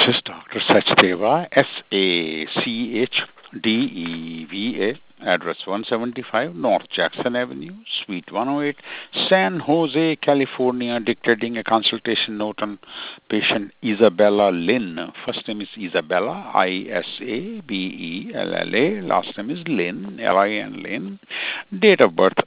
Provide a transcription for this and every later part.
This is Dr. Sachdeva, Sachdeva, address 175 North Jackson Avenue, Suite 108, San Jose, California, dictating a consultation note on patient Isabella Lynn. First name is Isabella, Isabella, last name is Lynn, Lin, Lynn. Date of birth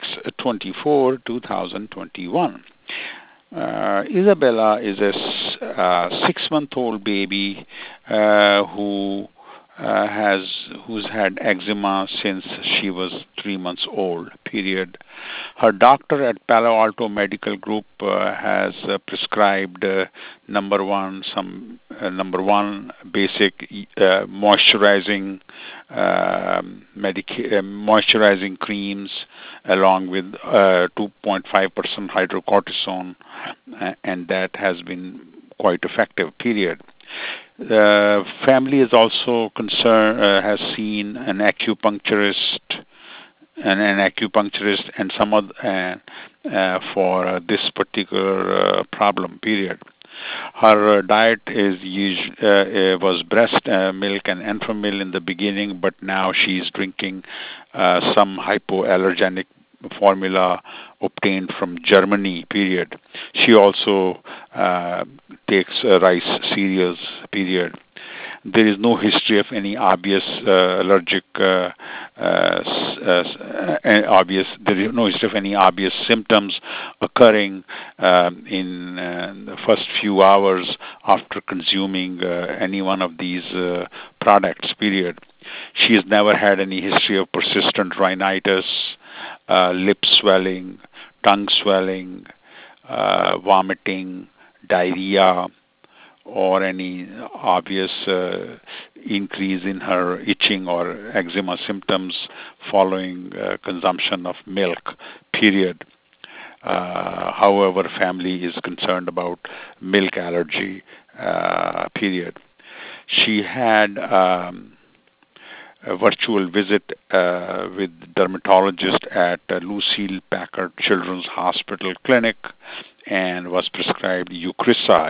6/24/2021. Isabella is a 6-month-old baby who who's had eczema since she was 3 months old. Period. Her doctor at Palo Alto Medical Group has prescribed number one basic moisturizing moisturizing creams along with 2.5% hydrocortisone, and that has been quite effective. Period. The family is also concerned, has seen an acupuncturist and some other for this particular problem. Period. Her diet was breast milk and Enfamil in the beginning, but now she's drinking some hypoallergenic formula obtained from Germany. Period. She also takes rice cereals. Period. There is no history of any obvious allergic there is no history of any obvious symptoms occurring in the first few hours after consuming any one of these products. Period. She has never had any history of persistent rhinitis, lip swelling, tongue swelling, vomiting, diarrhea, or any obvious increase in her itching or eczema symptoms following consumption of milk. Period. However, family is concerned about milk allergy. Period. She had a virtual visit with dermatologist at Lucille Packard Children's Hospital Clinic and was prescribed Eucrisa,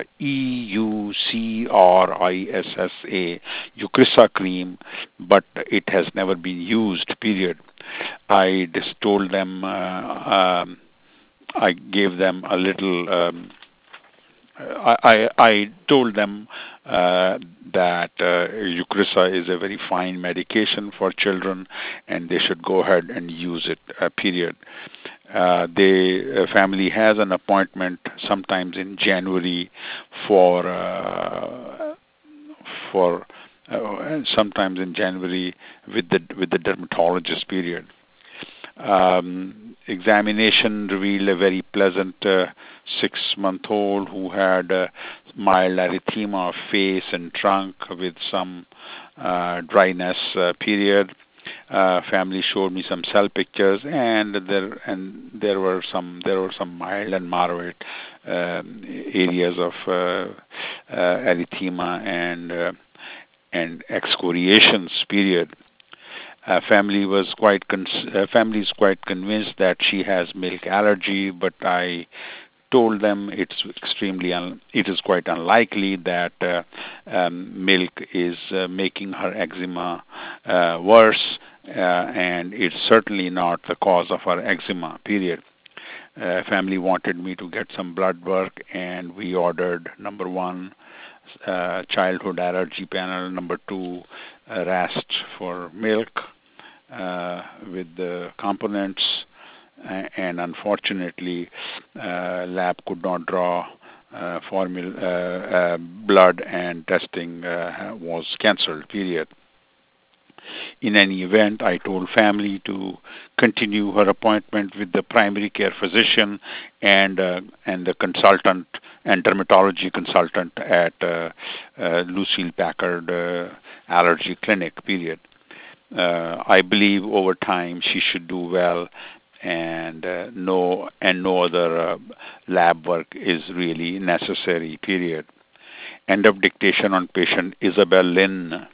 EUCRISSA, Eucrisa cream, but it has never been used. Period. I just told them, I gave them a little. I told them that Eucrisa is a very fine medication for children, and they should go ahead and use it. Period. The family has an appointment sometimes in January sometimes in January with the dermatologist. Period. Examination revealed a very pleasant 6-month-old who had mild erythema of face and trunk with some dryness. Period. Family showed me some cell pictures, and there were some mild and moderate areas of erythema and excoriations. Period. Family is quite convinced that she has milk allergy, but I told them it is quite unlikely that milk is making her eczema worse, and it's certainly not the cause of her eczema. Period. Family wanted me to get some blood work, and we ordered number one, childhood allergy panel, number two, RAST for milk with the components, and unfortunately lab could not draw blood, and testing was cancelled. Period. In any event, I told family to continue her appointment with the primary care physician and the consultant and dermatology consultant at Lucille Packard Allergy Clinic. Period. I believe over time she should do well, and no other lab work is really necessary. Period. End of dictation on patient Isabel Lynn.